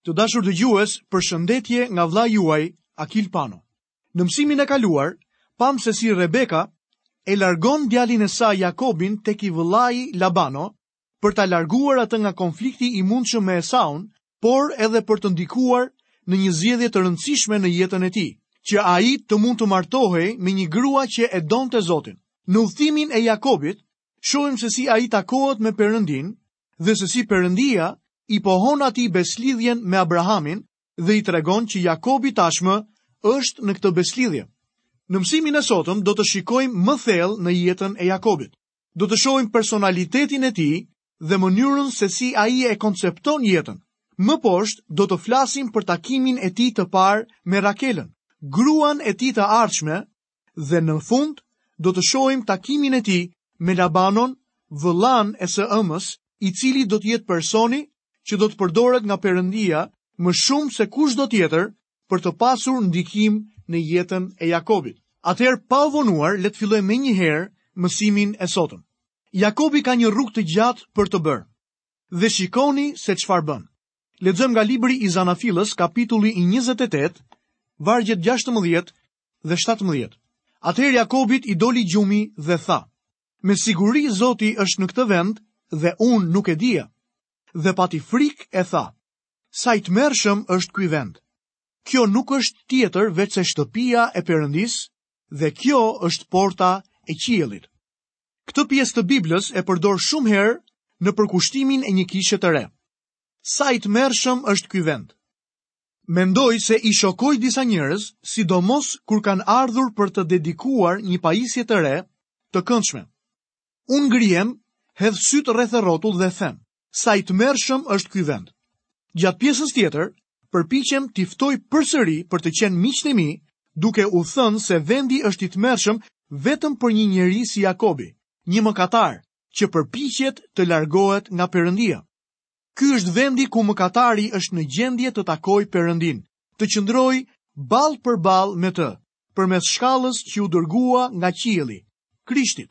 Të dashur dëgjues, përshëndetje nga vlla juaj Akil Pano. Në mësimin e kaluar, pam se si Rebeka e largon djalin e saj Jakobin tek i vëllai Labano për ta larguar atë nga konflikti i mundshëm me Esaun, por edhe për të ndikuar në një zgjedhje të rëndësishme në jetën e tij, që ai të mund të martohej me një grua që e donte Zotin. Në udhëtimin e Jakobit, shohim se si ai takohet me Perëndin dhe se si Perëndia i pohon atij beslidhjen me Abrahamin dhe i tregon që Jakobi tashmë është në këtë beslidhje. Në mësimin e sotëm do të shikojmë më thellë në jetën e Jakobit. Do të shohim personalitetin e tij dhe mënyrën se si ai e koncepton jetën. Më poshtë do të flasim për takimin e tij të parë me Rakelën, gruan e tij të ardhshme, dhe në fund do të shohim takimin e tij me Labanon, vëllan e së ëmës, i cili do të jetë personi që do të përdoret nga Perëndia më shumë se kushdo tjetër për të pasur ndikim në jetën e Jakobit. Atëherë, pa u vonuar, le të fillojmë menjëherë mësimin e sotëm. Jakobi ka një rrugë të gjatë për të bërë. Dhe shikoni se çfarë bën. Lexojmë nga libri i Zanafillës, kapitulli i 28, vargjet 16 dhe 17. Atëherë Jakobit i doli gjumi dhe tha: "Me siguri Zoti është në këtë vend dhe unë nuk e dija." Dhe pati frikë e tha: "Sa i tmerrshëm është ky vend. Kjo nuk është tjetër veç se shtëpia e Perëndisë dhe kjo është porta e qiellit." Këtë pjesë të Biblës e përdor shumë herë në përkushtimin e një kishe të re. Sa i tmerrshëm është ky vend. Mendoj se i shokoi disa njerëz, sidomos kur kanë ardhur për të dedikuar një pajisje të re, të këndshme. Unë ngrihem, hedh sytë rreth e rrotull dhe them: "Sa i tmerrshëm është ky vend." Gjatë pjesës tjetër, përpiqem t'i ftoj përsëri për të qenë miqtë e mi, duke u thënë se vendi është i tmerrshëm vetëm për një njeri si Jakobi, një mëkatar që përpiqet të largohet nga Perëndia. Ky është vendi ku mëkatari është në gjendje të takojë Perëndin, të qëndrojë ballë për ballë me të, përmes shkallës që u dërgua nga qielli, Krishtit.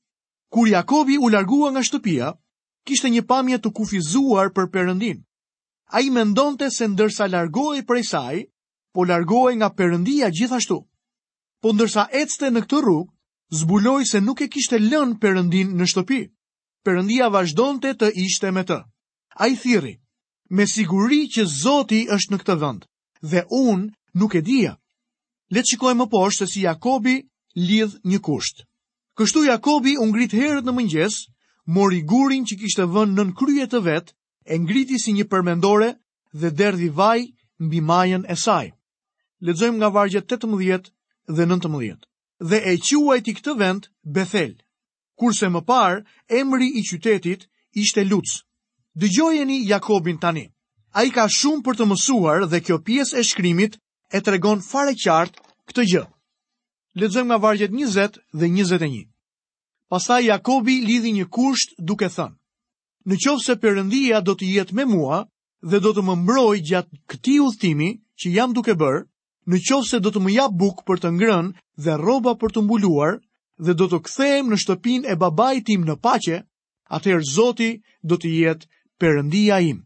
Kur Jakobi u largua nga shtëpia, kishte një pamje të kufizuar për Perëndin. Ai mendonte se ndërsa largohej prej saj, po largohej nga Perëndia gjithashtu. Po ndërsa ecte në këtë rrugë, zbuloi se nuk e kishte lënë Perëndin në shtëpi. Perëndia vazhdonte të ishte me të. Ai thirrri: "Me siguri që Zoti është në këtë vend dhe unë nuk e dija." Le të shikojmë më poshtë se si Jakobi lidh një kusht. Kështu Jakobi u ngrit herët në mëngjes, mori gurin që kishte vënë nën krye të vet, e ngriti si një përmendore dhe derdhi vaj mbi majën e saj. Lexojmë nga vargjet 18 dhe 19. Dhe e quajti këtë vend Bethel, kurse më parë emri i qytetit ishte Luz. Dëgjojeni Jakobin tani. Ai ka shumë për të mësuar dhe kjo pjesë e shkrimit e tregon fare qartë këtë gjë. Lexojmë nga vargjet 20 dhe 21. Pastaj Jakobi lidhi një kusht duke thënë: "Në qoftë se Perëndia do të jetë me mua dhe do të më mbrojë gjatë këtij udhëtimi që jam duke bërë, në qoftë se do të më jap bukë për të ngrënë dhe rroba për të mbuluar dhe do të kthehem në shtëpinë e babait tim në paqe, atëherë Zoti do të jetë Perëndia im."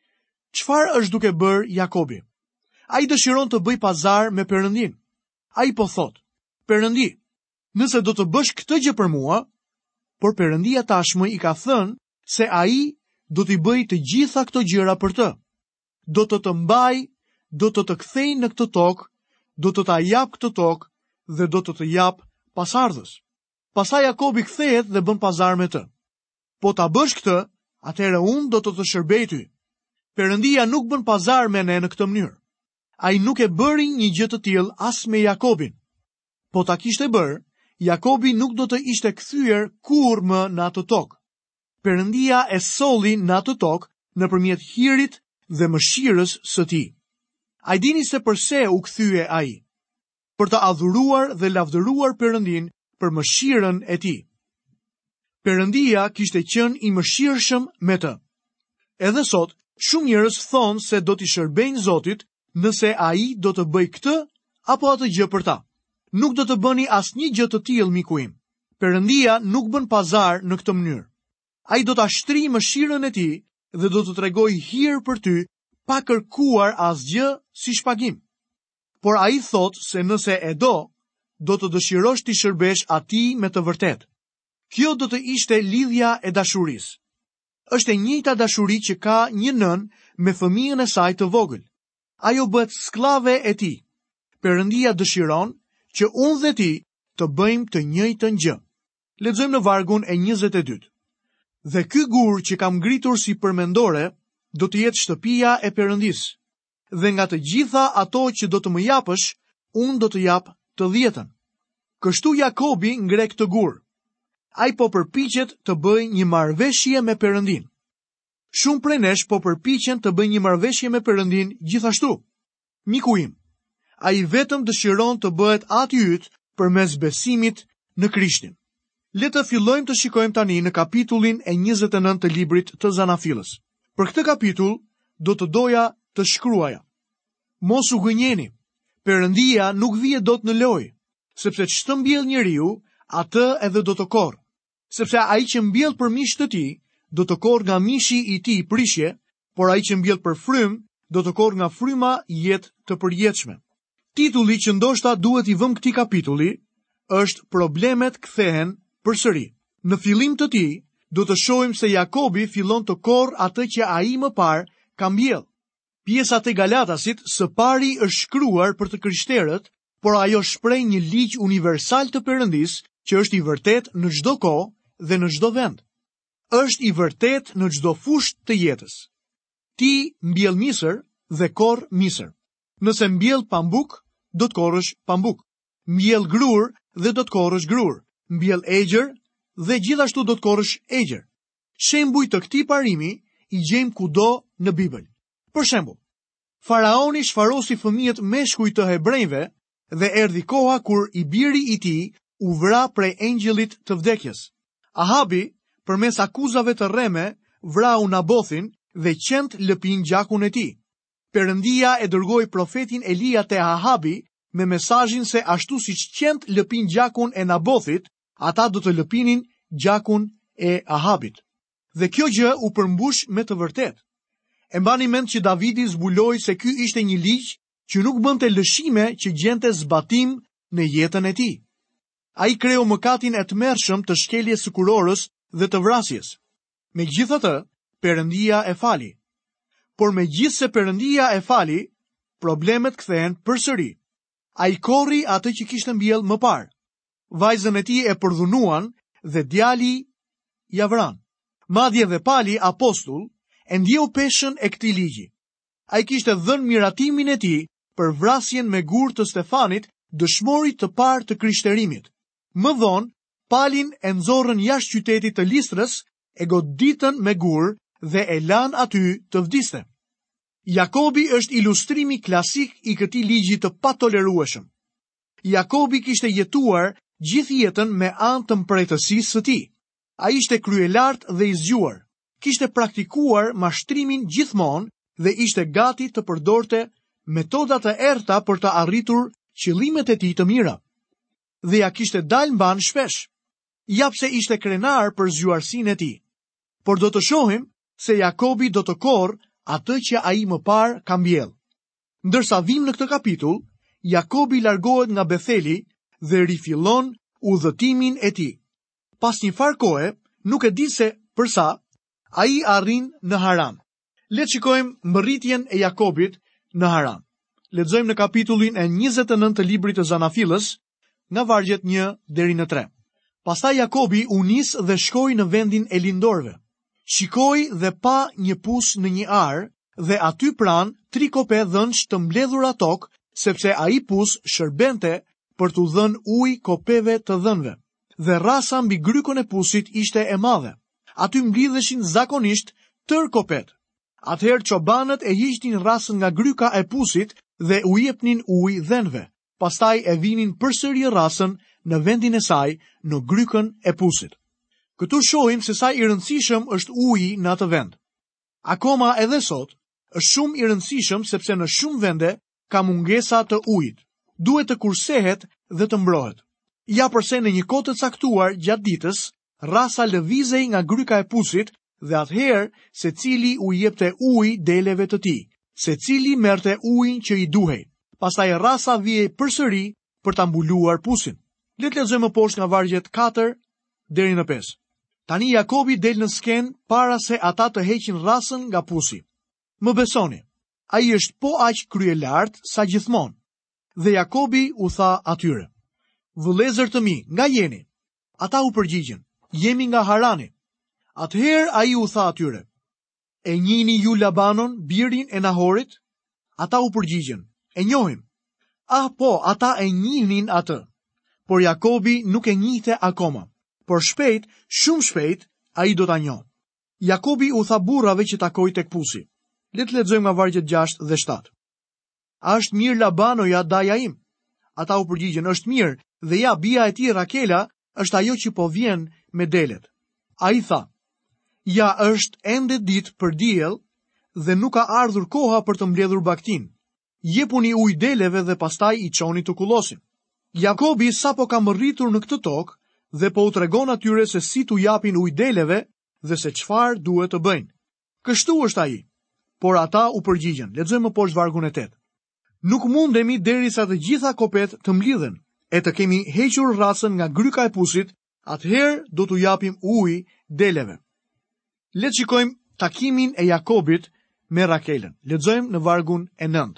Çfarë është duke bërë Jakobi? Ai dëshiron të bëj pazar me Perëndin. Ai po thotë: "Perëndi, nëse do të bësh këtë gjë për mua," por Perëndia tashmë i ka thënë se ai do t'i bëj të gjitha këto gjëra për të. Do të mbaj, do të kthej në këtë tokë, do të ta jap këtë tokë dhe do të jap pasardhës. Pastaj Jakobi kthehet dhe bën pazar me të. "Po ta bësh këtë, atëherë unë do të shërbej ty." Perëndia nuk bën pazar me ne në këtë mënyrë. Ai nuk e bëri një gjë të tillë as me Jakobin. Po ta kishte bërë, Jakobi nuk do të ishte kthyer kurrë më në atë tokë. Perëndia e solli në atë tokë nëpërmjet hirit dhe mëshirës së tij. Ai dini se pse u kthye ai? Për të adhuruar dhe lavdëruar Perëndin për mëshirën e tij. Perëndia kishte qenë i mëshirshëm me të. Edhe sot, shumë njerëz thonë se do t'i shërbejnë Zotit nëse ai do të bëj këtë apo atë gjë për ta. Nuk do të bëni asnjë gjë të tillë, miku im. Perëndia nuk bën pazar në këtë mënyrë. Ai do ta shtrijë mëshirën e tij dhe do të tregojë hir për ty pa kërkuar asgjë si shpagim. Por ai thot se nëse e do të dëshirosh të shërbesh atij me të vërtet. Kjo do të ishte lidhja e dashurisë. Është e njëjta dashuri që ka një nën me fëmijën e saj të vogël. Ajo bëhet skllave e tij. Perëndia dëshiron që unë dhe ti të bëjmë të njëjtën gjë. Lexojmë në vargun e 22. Dhe ky gur që kam ngritur si përmendore do të jetë shtëpia e Perëndisë. Dhe nga të gjitha ato që do të më japësh, unë do të jap të 10. Kështu Jakobi ngre këtë gur. Ai po përpiqet të bëjë një marrëveshje me Perëndin. Shumë prej nesh po përpiqen të bëjnë një marrëveshje me Perëndin gjithashtu. Miku im, ai vetëm dëshiron të bëhet ati yt përmes besimit në Krishtin. Le të fillojmë të shikojmë tani në kapitullin e 29 të librit të Zanafilës. Për këtë kapitull do të doja të shkruaja: mos u gënjeni, Perëndia nuk vije dot në lojë, sepse ç'të mbjell njeriu, atë edhe do të korrë. Sepse ai që mbjell për mish të tij, do të korrë nga mishi i tij prishje, por ai që mbjell për frym, do të korrë nga fryma jetë të përjetshme. Titulli që ndoshta duhet i vëmë këtij kapitulli është Problemet kthehen përsëri. Në fillim të tij, do të shohim se Jakobi fillon të korrë atë që ai më parë ka mbjell. Pjesa e Galatasit së pari është shkruar për të krishterët, por ajo shpreh një ligj universal të Perëndisë që është i vërtet në çdo kohë dhe në çdo vend. Është i vërtet në çdo fushë të jetës. Ti mbjell misër dhe korr misër. Nëse mbjell pambuk, do të korrësh pambuk. Mbjell grur dhe do të korrësh grur. Mbjell egër dhe gjithashtu do të korrësh egër. Shembuj të këtij parimi i gjejmë kudo në Bibël. Për shembull, Faraoni shfarosi fëmijët meshkuj të hebrejve dhe erdhi koha kur i biri i tij u vra prej engjëllit të vdekjes. Ahabi, përmes akuzave të rreme, vrau Nabothin dhe qend lëpin gjakun e tij. Perëndia e dërgoi profetin Elia te Ahabi me mesazhin se ashtu siç qend lëpin gjakun e Nabothit, ata do të lëpinin gjakun e Ahabit. Dhe kjo gjë u përmbush me të vërtetë. E mbani mend që Davidi zbuloi se ky ishte një ligj që nuk bënte lëshime që gjente zbatim në jetën e tij. Ai kreu mëkatin e tmerrshëm të shkeljes së kurorës dhe të vrasjes. Megjithatë, Perëndia e fali. Por megjithse Perëndia e fali, problemet kthehen përsëri. Ai korri atë që kishte mbjell më parë. Vajzën e tij e përdhunuan dhe djali ja vran. Madje dhe Pali apostull e ndjeu peshën e këtij ligji. Ai kishte dhënë miratimin e tij për vrasjen me gur të Stefanit, dëshmorit të parë të krishterimit. Më vonë, Palin e nxorrën jashtë qytetit të Listrës, e goditën me gur dhe e lan aty të vdiste. Jakobi është ilustrimi klasik i këtij ligji të patolerueshëm. Jakobi kishte jetuar gjithë jetën me anë të mbretësisë së tij. Ai ishte kryelart dhe i zgjuar. Kishte praktikuar mashtrimin gjithmonë dhe ishte gati të përdorte metoda të errta për të arritur qëllimet e tij të mira. Dhe ja kishte dalë mban shpesh. Japse ishte krenar për zgjuarsinë e tij. Por do të shohim se Jakobi do të korrë atë që ai më parë ka mbjell. Ndërsa vim në këtë kapitull, Jakobi largohet nga Betheli dhe rifillon udhëtimin e tij. Pas një farë kohe, nuk e di se përsa, ai arrin në Haran. Le të shikojmë mbërritjen e Jakobit në Haran. Lexojmë në kapitullin e 29 të librit të Zanafilës, nga vargjet 1 deri në 3. Pastaj Jakobi u nis dhe shkoi në vendin e lindorëve. Shikoi dhe pa një pus në një ar, dhe aty pranë 3 kope dhënsh të mbledhura tokë, sepse ai pus shërbente për t'u dhënë ujë kopeve të dhënve. Dhe rasa mbi grykon e pusit ishte e madhe. Aty mblidheshin zakonisht tër kopet. Atëherë çobanët e hiqnin rasën nga gryka e pusit dhe u jepnin ujë dhënve. Pastaj e vinin përsëri rasën në vendin e saj në grykën e pusit. Këtu shohim se sa i rëndësishëm është uji në atë vend. Akoma edhe sot, është shumë i rëndësishëm sepse në shumë vende ka mungesa të ujit. Duhet të kursehet dhe të mbrohet. Ja përse në një kohë të caktuar gjatë ditës, rasa lëvizej nga gryka e pusit dhe atëherë secili u jepte ujë deleve të tij. se cili merte ujin që i duhej. Pastaj rasa vije përsëri për ta mbuluar pusin. Le të lexojmë poshtë nga vargjet 4 deri në 5. Tani Jakobi del në skenë para se ata të heqin rasën nga pusi. Më besoni, ai është po aq kryelart sa gjithmonë. Dhe Jakobi u tha atyre: "Vëllezër të mi, nga jeni?" Ata u përgjigjen: "Jemi nga Harani." Atëherë ai u tha atyre: "E njihni ju Labanon, birin e Nahorit?" Ata u përgjigjen: "E njohim." "Ah, po, ata e njihnin atë." Por Jakobi nuk e njihte akoma, por shpejt, shumë shpejt, ai do ta njohë. Jakobi u tha burrave që takoi tek pusi. Le të lexojmë nga vargjet 6 dhe 7. "A është mirë Labanoja, daja im?" Ata u përgjigjen: "Është mirë, dhe ja, bia e tij Rakela është ajo që po vjen me delet." Ai tha: "Ja, është ende ditë për diell dhe nuk ka ardhur koha për të mbledhur baktin. Jepuni ujë deleve dhe pastaj i çoni të kullosin." Jakobi sapo ka rritur në këtë tokë dhe po u tregon atyre se si t'u japin ujë deleve dhe se çfarë duhet të bëjnë. Kështu është ai. Por ata u përgjigjen. Lexojmë poshtë vargun e 8. "Nuk mundemi derisa të gjitha kopet të mlidhen, e të kemi hequr rasën nga gryka e pusit, atëherë do t'u japim ujë deleve." Le të shikojmë takimin e Jakobit me Rakelën. Lexojmë në vargun e 9.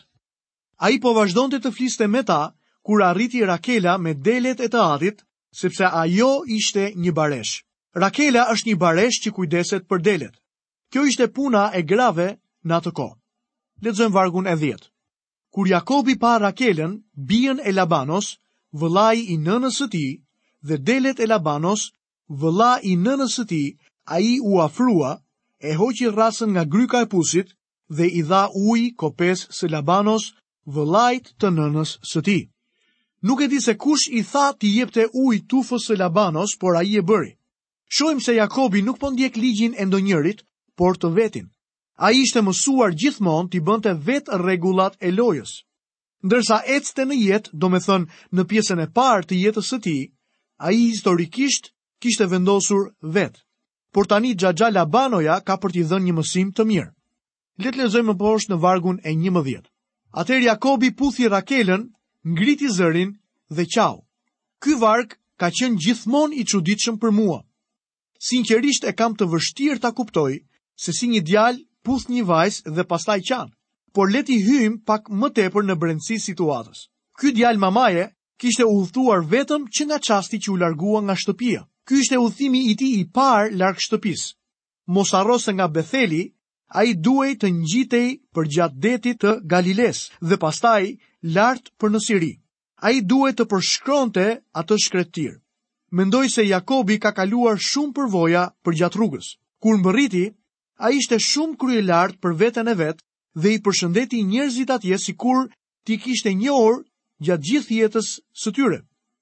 Ai po vazhdonte të fliste me ta kur arriti Rakela me delet e të atit, sepse ajo ishte një baresh. Rakela është një baresh që kujdeset për delet. Kjo ishte puna e grave në atë kohë. Lexojmë vargun e 10. Kur Jakobi pa Rakelën, bijën e Labanos, vëllai i nënës së tij, dhe delet e Labanos, vëlla i nënës së tij, ai u afrua, e hoqi rasën nga gryka e pusit dhe i dha ujë kopes së Labanos, vëllait të nënës së tij. Nuk e di se kush i tha t'i jepte ujë tufës së Labanos, por ai e bëri. Shohim se Jakobi nuk po ndjek ligjin e ndonjërit, por të vetin. Ai ishte mësuar gjithmonë t'i bënte vetë rregullat e lojës. Ndërsa ecte në jetë, domethënë në pjesën e parë të jetës së tij, ai historikisht kishte vendosur vetë. Por tani xhaxha Labanoja ka për t'i dhënë një mësim të mirë. Le të lexojmë më poshtë në vargun e 11. Atëherë Jakobi puthi Rakelën, ngriti zërin dhe qau. Ky varg ka qenë gjithmonë i çuditshëm për mua. Sinqerisht e kam të vështirë ta kuptoj se si një djalë puth një vajzë dhe pastaj qan. Por le t'i hyjmë pak më tepër në brendësi situatës. Ky djalë mamaje kishte udhëtuar vetëm që nga çasti që u largua nga shtëpia. Ky ishte udhëtimi i tij i parë larg shtëpisë. Mos harro se nga Betheli ai duhej të ngjitej përgjatë detit të Galiles dhe pastaj lart për në Siri. Ai duhet të përshkronte atë shkretir. Mendoj se Jakobi ka kaluar shumë përvoja përgjatë rrugës. Kur mbërriti, ai ishte shumë kryelart për veten e vet dhe i përshëndeti njerëzit atje sikur t'i kishte njohur gjatë gjithë jetës së tyre.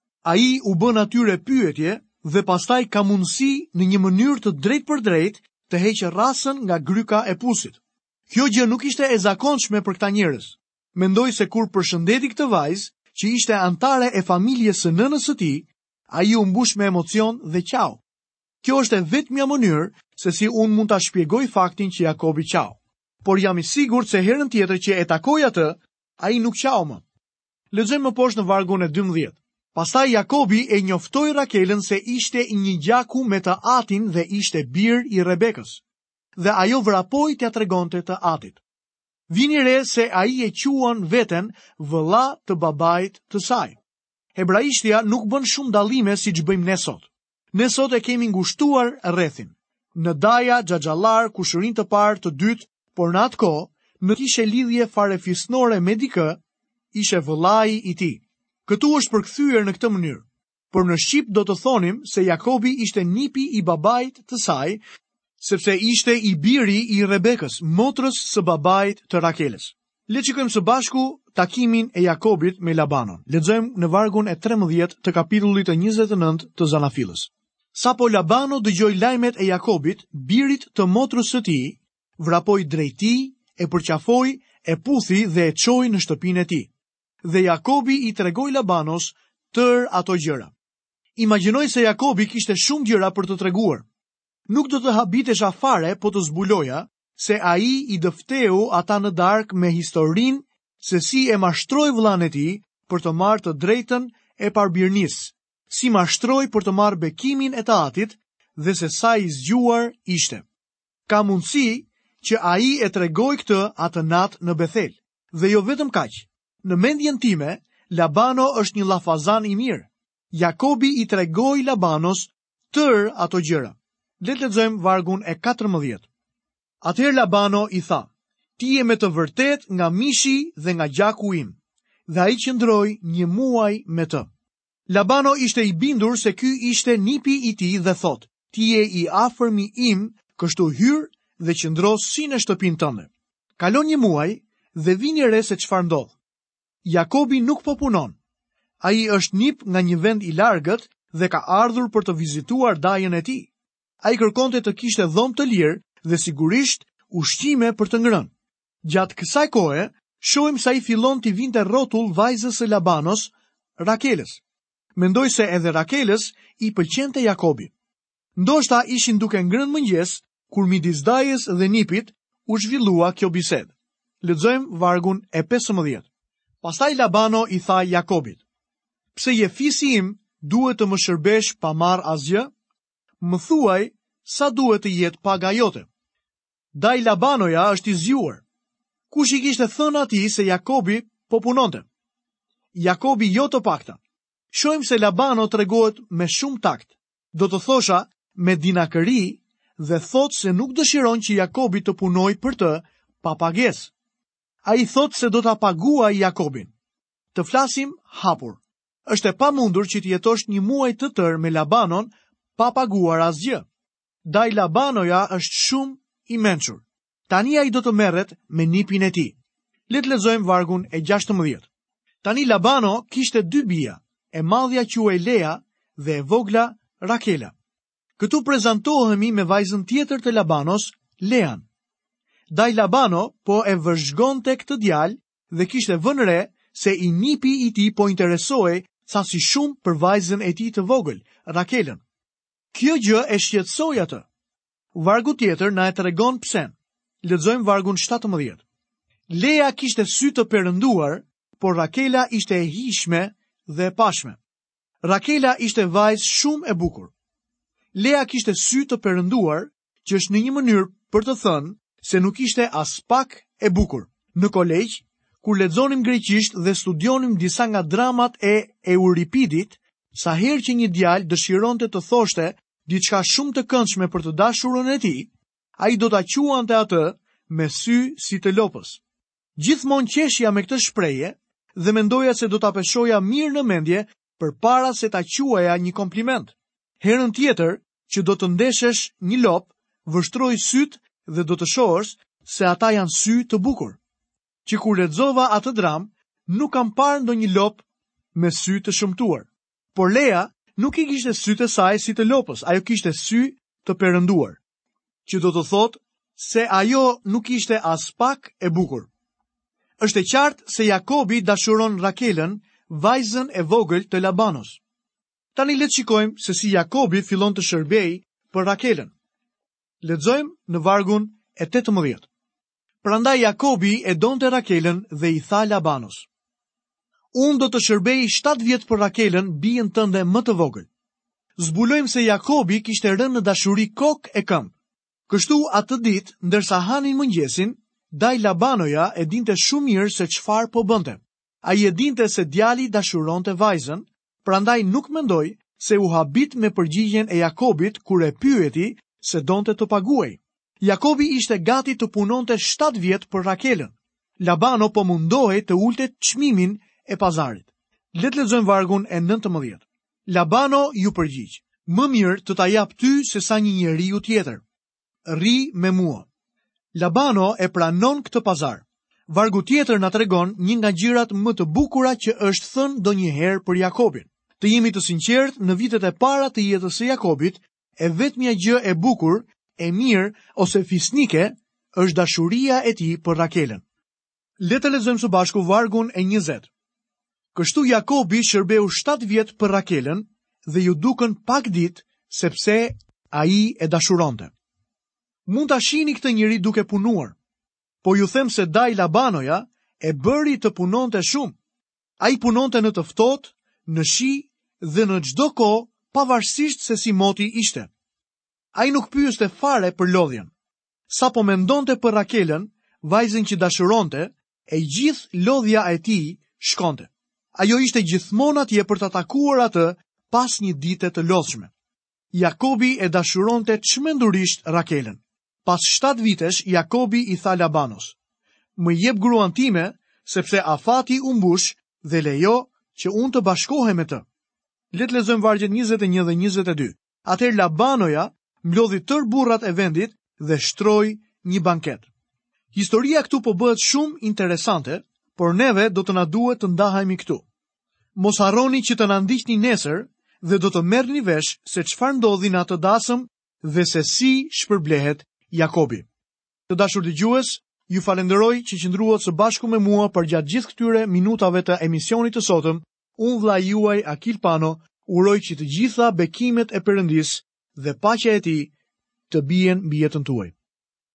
Ai u bën atyre pyetje dhe pastaj ka mundësi në një mënyrë të drejtë për drejtë të heqë rasën nga gryka e pusit. Kjo gjë nuk ishte e zakonshme për këta njerëz. Mendoj se kur përshëndeti këtë vajzë, që ishte antare e familjes së nënës së tij, ai u mbush me emocion dhe qau. Kjo është e vetmja mënyrë se si unë mund ta shpjegoj faktin që Jakobi qau. Por jam i sigurt se herën tjetër që e takoj atë, ai nuk qau më. Lexojmë më poshtë në vargun e 12. Pastaj Jakobi e njoftoi Rakelën se ishte një gjaku me të atin dhe ishte bir i Rebekës. Dhe ajo vrapoi t'ia tregonte të atit. Vini re se ai e quan veten vëlla të babait të saj. Hebraishtja nuk bën shumë dallime siç bëjmë ne sot. Ne sot e kemi ngushtuar rrethin. Në daja, xhaxhallar, kushërinë të parë, të dytë, por në atë kohë, në kishe lidhje fare fisnore me dikë, ishe vëllai i tij. Këtu është përkthyer në këtë mënyrë. Por në shqip do të thonim se Jakobi ishte nipi i babait të saj, sepse ishte i biri i Rebekës, motrës së babait të Rakelës. Le të shikojmë së bashku takimin e Jakobit me Labanon. Lexojmë në vargun e 13 të kapitullit të 29 të Zanafillës. Sapo Labano dëgjoi lajmet e Jakobit, birit të motrës së tij, vrapoi drejt tij, e përqafoi, e puthi dhe e çoi në shtëpinë e tij. Dhe Jakobi i tregoi Labanos tërë ato gjëra. Imagjinoj se Jakobi kishte shumë gjëra për të treguar. Nuk do të habitesha fare po të zbuloja, se ai I dëfteu ata në darkë me historinë se si e mashtroi vëllain e tij për të marrë të drejtën e parbirnisë, si mashtroi për të marrë bekimin e të atit dhe se sa I zgjuar ishte. Ka mundësi që ai e tregoi këtë atë natë në Bethel. Dhe jo vetëm kaq. Në mendjen time, Labano është një llafazan I mirë. Jakobi I tregoi Labanos tërë ato gjëra. Le të lexojmë vargun e 14. Atëherë Labano I tha: "Ti je me të vërtet nga mishi dhe nga gjaku im." Dhe ai qëndroi 1 muaj me të. Labano ishte I bindur se ky ishte nipi I tij dhe thot: "Ti je I afërmi im, kështu hyr dhe qëndro si në shtëpinë tënde." Kalon 1 muaj dhe vini re se çfarë ndodh. Jakobi nuk po punon. Ai është nip nga një vend I largët dhe ka ardhur për të vizituar dajën e tij. Ai kërkonte të kishte dhomë të lirë dhe sigurisht ushqime për të ngrënë. Gjatë kësaj kohe, shohim se ai fillon t'i vinte rrotull vajzës së Labanos, Rakelës. Mendoj se edhe Rakelës I pëlqente Jakobi. Ndoshta ishin duke ngrënë mëngjes kur midis dajës dhe nipit u zhvillua kjo bisedë. Lexojmë vargun e 15. Pastaj Labano I tha Jakobit: "Pse je fisi im, duhet të më shërbesh pa marr asgjë? Më thuaj sa duhet të jetë paga jote." Daj Labanoja është I zgjuar. Kush I kishte thënë atij se Jakobi po punonte? Jakobi jo të pakta. Shohim se Labano tregohet me shumë takt, do të thosha me dinakëri, dhe thot se nuk dëshiron që Jakobi të punoj për të pa pagesë. Ai thot se do ta paguaj Jakobin. Të flasim hapur. Është e pamundur që të jetosh 1 muaj të tërë me Labanon pa paguar asgjë. Daj Labanoja është shumë I mençur. Tani ai do të merret me nipin e tij. Le të lexojmë vargun e 16. Tani Labano kishte 2 bija, e madhja quhej Lea dhe e vogla Rakela. Këtu prezantohemi me vajzën tjetër të Labanos, Lean. Daj Labano po e vëzhgonte këtë djalë dhe kishte vënë re se I nipi I tij po interesohej sasi shumë për vajzën e tij të vogël, Rakelën. Kjo gjë e shqetësoi atë. Vargu tjetër na e tregon pse. Lexojmë vargun 17. Lea kishte sy të perënduar, por Rakela ishte e hijshme dhe e pashme. Rakela ishte vajzë shumë e bukur. Lea kishte sy të perënduar, që është në një mënyrë për të thënë se nuk ishte as pak e bukur. Në kolegj, kur lexonim greqisht dhe studionim disa nga dramat e Euripidit, sa herë që një djalë dëshironte të thoshte diçka shumë të këndshme për të dashurën e tij, ai do ta quante atë me sy si të lopës. Gjithmonë qeshja me këtë shprehje dhe mendoja se do ta peshoja mirë në mendje përpara se ta quaja një kompliment. Herën tjetër që do të ndeshesh një lop, vështroj syt dhe do të shohësh se ata janë sy të bukur. Që kur lexova atë dram, nuk kam parë ndonjë lop me sy të shëmtuar. Por Lea nuk I kishte sytë e saj si të lopës, ajo kishte sy të perënduar. Që do të thotë se ajo nuk ishte as pak e bukur. Është e qartë se Jakobi dashuron Rakelën, vajzën e vogël të Labanos. Tani le të shikojmë se si Jakobi fillon të shërbejë për Rakelën. Lexojmë në vargun e 18. Prandaj Jakobi e donte Rakelën dhe I tha Labanos: "Unë do të shërbej 7 vjet për Rakelën, bijën tënde më të vogël." Zbulojmë se Jakobi kishte rënë në dashuri kokë e këmbë. Kështu atë ditë, ndërsa hanin mëngjesin, daj Labanoja e dinte shumë mirë se çfarë po bënte. Ai e dinte se djali dashuronte vajzën, prandaj nuk mendoi se u habit me përgjigjen e Jakobit kur e pyeti se donte të paguaj. Jakobi ishte gati të punonte 7 vjet për Rakelën. Labano po mundohej të ulte çmimin e pazarit. Le të lexojmë vargun e 19. Labano ju përgjigj: "Më mirë të ta jap ty se sa një njeriu tjetër. Rri me mua." Labano e pranon këtë pazar. Vargu tjetër na tregon një nga gjërat më të bukura që është thënë ndonjëherë për Jakobin. Të jemi të sinqertë, në vitet e para të jetës së Jakobit, e vetmja gjë e bukur, e mirë ose fisnike është dashuria e tij për Rakelën. Le të lexojmë së bashku vargun e 20. Kështu Jakobi shërbeu 7 vjet për Rakelën dhe ju dukën pak ditë sepse ai e dashuronte. Mund ta shihni këtë njeri duke punuar, po ju them se Daj Labanoja e bëri të punonte shumë. Ai punonte në të ftohtë, në shi dhe në çdo kohë, pavarësisht se si moti ishte. Ai nuk pyeste fare për lodhjen. Sa po mendonte për Rakelën, vajzën që dashuronte, e gjithë lodhja e tij shkonte. Ajo ishte gjithmonë atje për ta takuar atë pas një dite të lodhshme. Jakobi e dashuronte çmendurisht Rakelën. Pas 7 vitesh, Jakobi i tha Labanos: "Më jep gruan time, sepse afati u mbush dhe lejo që unë të bashkohem me të." Le të lexojmë vargjet 21 dhe 22. Atëherë Labanoja mblodhi tërë burrat e vendit dhe shtroi një banket. Historia këtu po bëhet shumë interesante, por neve do të na duhet të ndahemi këtu. Mos harroni që të na ndiqni nesër dhe do të merrni vesh se çfarë ndodhi në atë dasëm dhe se si shpërblehet Jakobi. Të dashur dëgjues, ju falenderoj që qëndruat së bashku me mua për gjatë gjithë këtyre minutave të emisionit të sotëm. Unë vlla juaj Akil Pano uroj që të gjitha bekimet e Perëndis dhe paqja e tij të bien mbi jetën tuaj.